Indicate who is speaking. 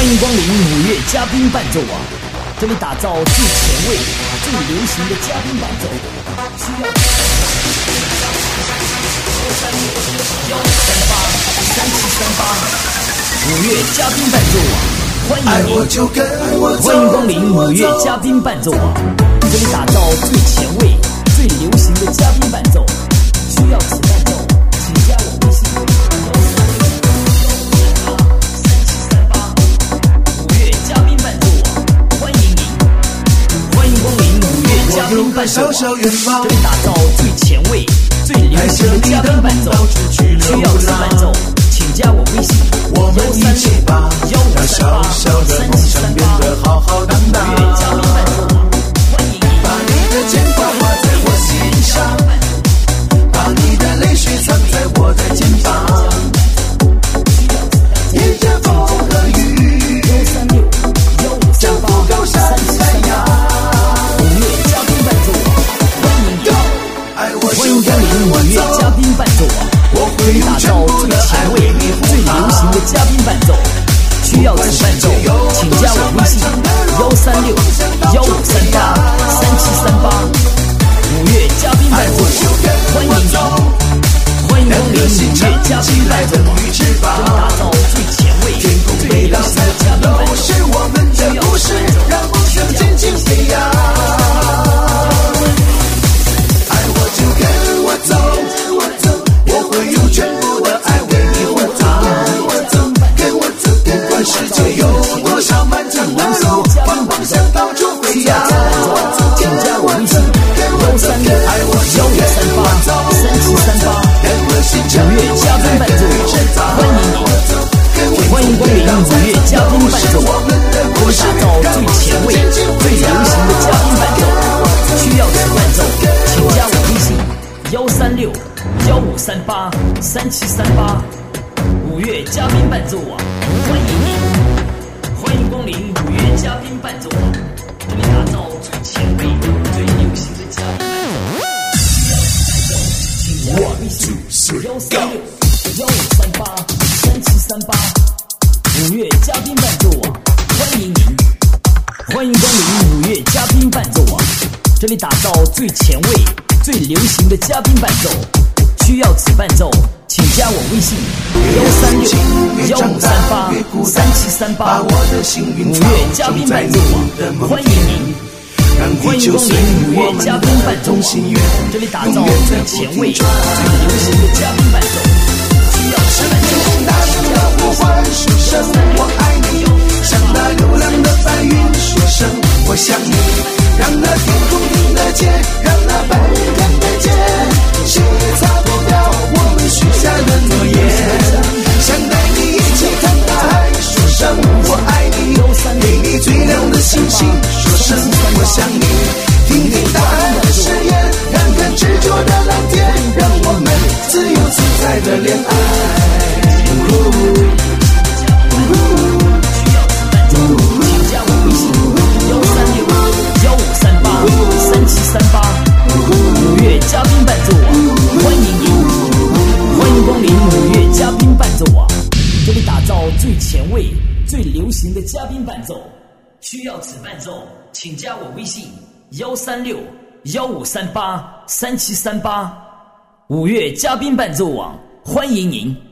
Speaker 1: 欢迎光临5月嘉宾伴奏网，这里打造最前卫、最流行的嘉宾伴奏，需要1383738，5月嘉宾伴奏网，欢迎您！欢迎光临5月嘉宾伴奏网，这里打造最前卫、最流行的嘉宾伴奏，需要此伴奏，请加我微信。嘉宾伴奏网，这里打造最前卫、最流行的嘉宾伴奏，需要此伴奏，请加我微信13815383738。
Speaker 2: 好好当当。
Speaker 1: 5月嘉宾伴奏网，欢迎你！
Speaker 2: 把你的肩膀画在我心上，把你的泪水藏在我的肩膀，迎着风和雨，征服高山海洋。
Speaker 1: 欢迎光临5月嘉宾伴奏网，这里打造最前卫、最流行的嘉宾伴奏，需要此伴奏，请加我微信13615383738。5月嘉宾伴奏网，欢迎您！欢迎光临5月嘉宾伴奏网，这里打造最前卫、最流行的嘉宾伴奏，
Speaker 2: 是我们的故事，让梦想渐渐飞扬。就跟我走，我会用全部的爱为你活走。跟我走，不管世界有多少漫长的路，方向到处飞扬。
Speaker 1: 请加我微信13615383738。5月嘉宾伴奏网，欢迎您！欢迎光临5月嘉宾伴奏网，我们打造最前卫、最流行的嘉宾伴奏，需要此伴奏，请加我微信13615383738。5月嘉宾伴奏网，欢迎您！欢迎光临5月嘉宾伴奏网，这里打造最前卫、最流行的嘉宾伴奏，请加我微信13615383738。5月嘉宾伴奏网，欢迎您！欢迎光临5月嘉宾伴奏网，这里打造最前卫、最流行的嘉宾伴奏，需要此伴奏，请加我微信13615383738。5月嘉宾伴奏网，欢迎您！欢迎光临5月嘉宾伴奏网，这里打造最前卫、最流行的嘉宾伴奏，需要此伴奏，
Speaker 2: 大声的呼唤说声我爱你，像那流浪的白云说声我想你，让那天空听得见，让那白云看得见，谁也擦不掉我们许下的诺言，想带你一起看大海，说声我爱你，给你最亮的星星，说声我想你，听听大海的誓言，看看执着的蓝天，让我们自由自在的恋爱。
Speaker 1: 请加我微信13615383738。5月嘉宾伴奏网，欢迎您！欢迎光临5月嘉宾伴奏网，这里打造最前卫、最流行的嘉宾伴奏，需要此伴奏，请加我微信13615383738。5月嘉宾伴奏网，欢迎您！